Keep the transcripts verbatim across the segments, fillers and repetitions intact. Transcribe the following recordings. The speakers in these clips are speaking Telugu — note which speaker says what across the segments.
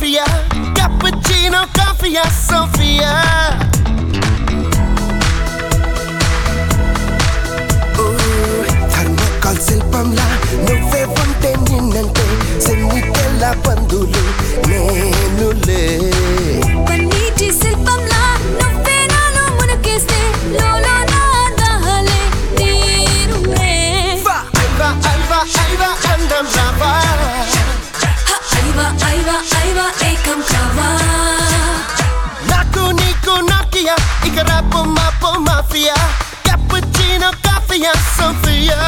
Speaker 1: Mafia, cappuccino, coffee, Sofia. Ooh, thermocol శిల్పంలా నువ్వే ఉంటే నిన్నంటే సెన్నికెళ్ళ బంధులు నేనులే.
Speaker 2: పన్నీటి శిల్పంలా నువ్వే నాలో మునకేస్తే లోలో నా దాహలే తీరులే.
Speaker 1: ఐవా ఐవా ఐవా అందం రావా,
Speaker 2: ఐవా ఐవా ఐవా ఏకం కావా.
Speaker 1: నాకు నీకు నాకియా ఇక రాపు మాపు మాఫియా, cappuccino, coffee, Sofia.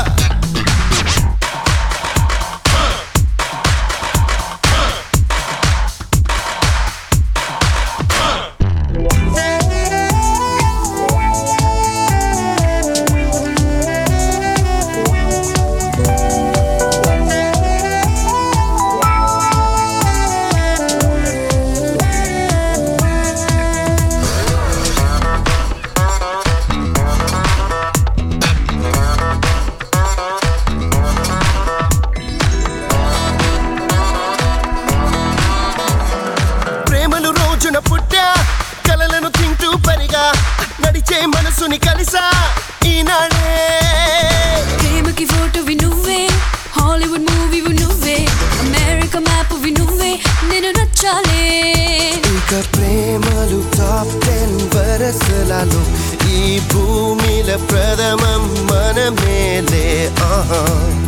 Speaker 1: పుట్టా కలలను తింటూ పరిగా నడిచే మనసుని కలిసా ఈనాడే.
Speaker 2: ప్రేమకి ఫోటోవి నువ్వే, హాలీవుడ్ మూవీవి నువ్వే, అమెరికా మ్యాప్వి నువ్వే, నేను నచ్చాలే.
Speaker 1: ఇక ప్రేమలు టాప్ టెన్ వరసలలో ఈ భూమిల ప్రథమం మనమేలే. ఆహా,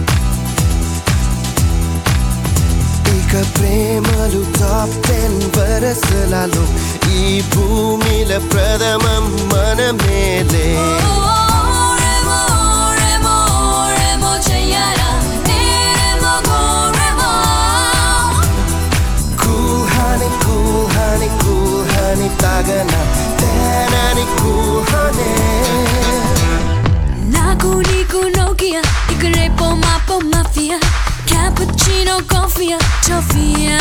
Speaker 1: ఇక ప్రేమలు టాప్ టెన్ వరసలలో ఈ భూమిల ప్రథమం మనమేలే.
Speaker 2: రెమో రెమో రెమో చెయ్యారా నేమో గోరెమో.
Speaker 1: Cool honey, cool honey, cool honey తాగనా తేనని cool honey.
Speaker 2: నాకు నీకు నోకియా ఇక రేపో మాపో mafia, cappuccino, coffee, Sofia.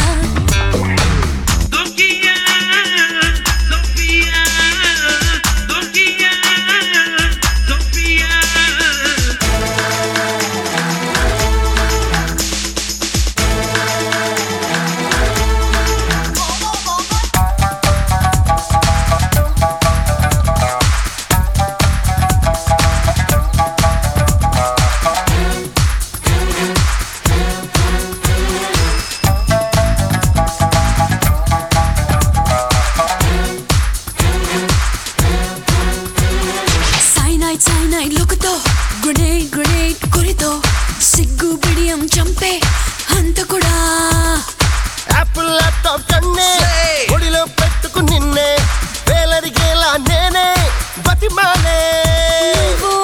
Speaker 2: Cyanide lookతో grenade grenade గురితో సిగ్గు బిడియం చంపే అంత కూడా.
Speaker 1: యాపిల్ ల్యాప్టాప్ కన్నే ఒడిలో పెట్టుకు నిన్నే వేలడిగేలా నేనే బతిమాలే.
Speaker 2: నువ్వు